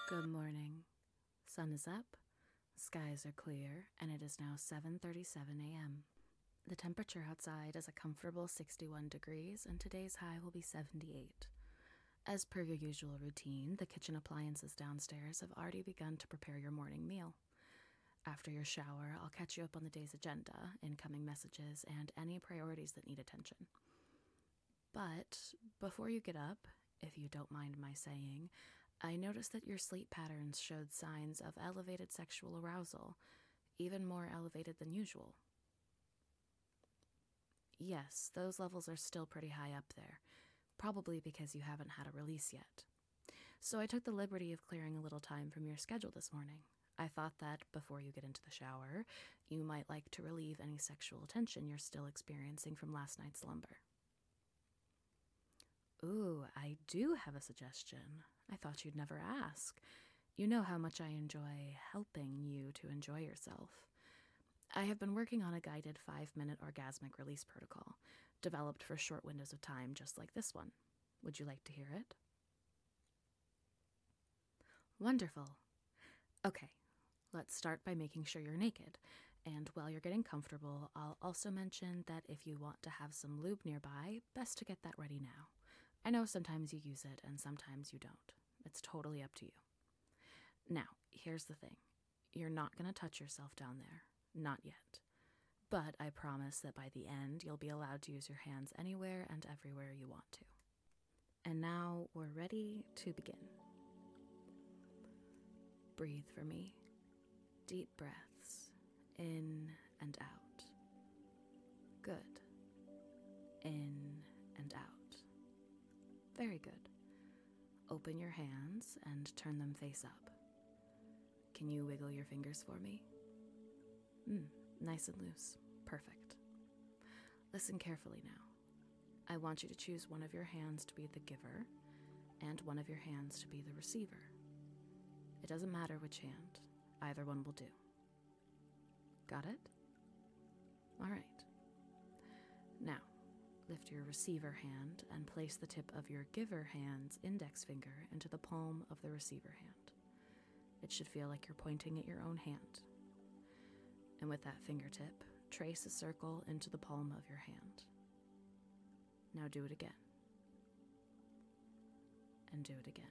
Good morning. Sun is up, skies are clear, and it is now 7:37 a.m. The temperature outside is a comfortable 61 degrees, and today's high will be 78. As per your usual routine, the kitchen appliances downstairs have already begun to prepare your morning meal. After your shower, I'll catch you up on the day's agenda, incoming messages, and any priorities that need attention. But before you get up, if you don't mind my saying, I noticed that your sleep patterns showed signs of elevated sexual arousal, even more elevated than usual. Yes, those levels are still pretty high up there, probably because you haven't had a release yet. So I took the liberty of clearing a little time from your schedule this morning. I thought that before you get into the shower, you might like to relieve any sexual tension you're still experiencing from last night's slumber. Ooh, I do have a suggestion. I thought you'd never ask. You know how much I enjoy helping you to enjoy yourself. I have been working on a guided 5-minute orgasmic release protocol, developed for short windows of time just like this one. Would you like to hear it? Wonderful. Okay, let's start by making sure you're naked. And while you're getting comfortable, I'll also mention that if you want to have some lube nearby, best to get that ready now. I know sometimes you use it and sometimes you don't. It's totally up to you. Now, here's the thing. You're not going to touch yourself down there. Not yet. But I promise that by the end, you'll be allowed to use your hands anywhere and everywhere you want to. And now we're ready to begin. Breathe for me. Deep breaths. In and out. Good. In and out. Very good. Open your hands and turn them face up. Can you wiggle your fingers for me? Nice and loose. Perfect. Listen carefully now. I want you to choose one of your hands to be the giver and one of your hands to be the receiver. It doesn't matter which hand. Either one will do. Got it? All right. Now, lift your receiver hand and place the tip of your giver hand's index finger into the palm of the receiver hand. It should feel like you're pointing at your own hand. And with that fingertip, trace a circle into the palm of your hand. Now do it again. And do it again.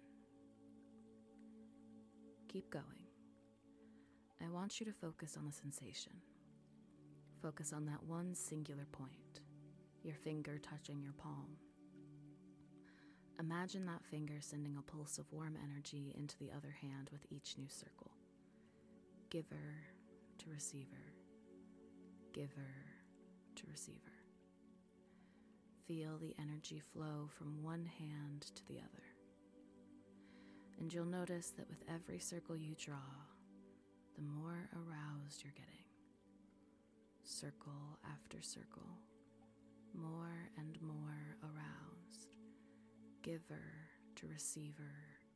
Keep going. I want you to focus on the sensation. Focus on that one singular point, your finger touching your palm. Imagine that finger sending a pulse of warm energy into the other hand with each new circle. Giver to receiver, giver to receiver. Feel the energy flow from one hand to the other. And you'll notice that with every circle you draw, the more aroused you're getting. Circle after circle, more and more aroused. Giver to receiver,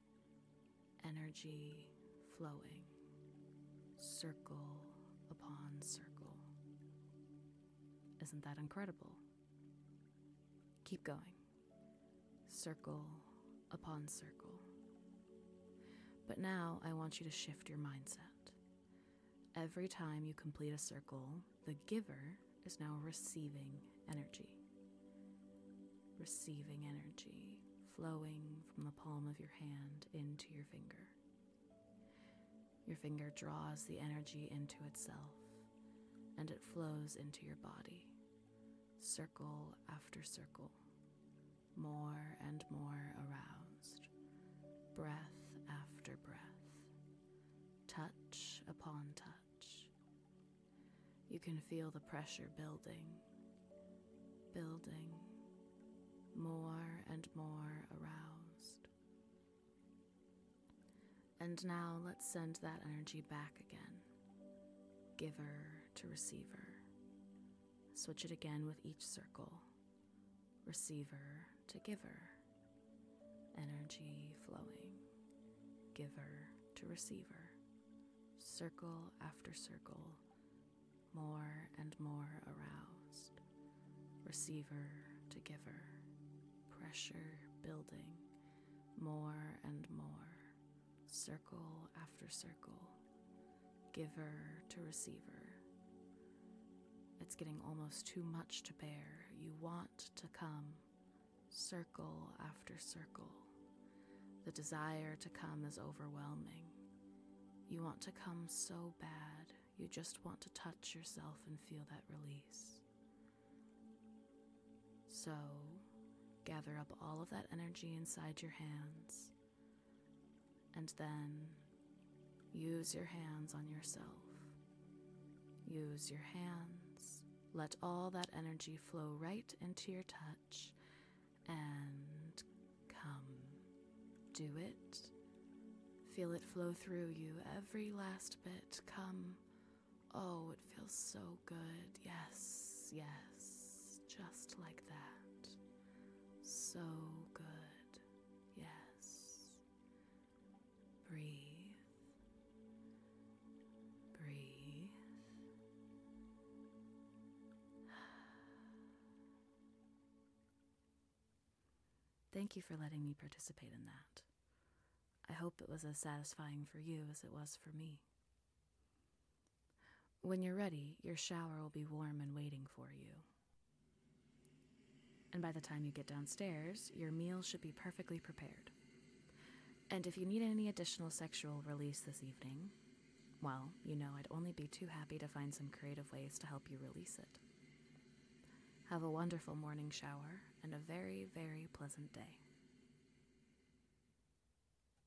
energy flowing. Circle upon circle. Isn't that incredible? Keep going. Circle upon circle. But now I want you to shift your mindset. Every time you complete a circle, the giver is now receiving energy. Receiving energy flowing from the palm of your hand into your finger. Your finger draws the energy into itself, and it flows into your body, circle after circle, more and more aroused, breath after breath, touch upon touch. You can feel the pressure building, more and more aroused. And now let's send that energy back again. Giver to receiver. Switch it again with each circle. Receiver to giver. Energy flowing. Giver to receiver. Circle after circle. More and more aroused. Receiver to giver. Pressure building. More and more. circle after circle, giver to receiver. It's getting almost too much to bear. You want to come, circle after circle. The desire to come is overwhelming. You want to come so bad, you just want to touch yourself and feel that release. So, gather up all of that energy inside your hands, and then use your hands on yourself. Use your hands. Let all that energy flow right into your touch and come. Do it. Feel it flow through you, every last bit. Come. Oh, it feels so good. Yes, yes, just like that. So good. Yes. Breathe. Breathe. Thank you for letting me participate in that. I hope it was as satisfying for you as it was for me. When you're ready, your shower will be warm and waiting for you. And by the time you get downstairs, your meal should be perfectly prepared. And if you need any additional sexual release this evening, well, you know I'd only be too happy to find some creative ways to help you release it. Have a wonderful morning shower and a very, very pleasant day.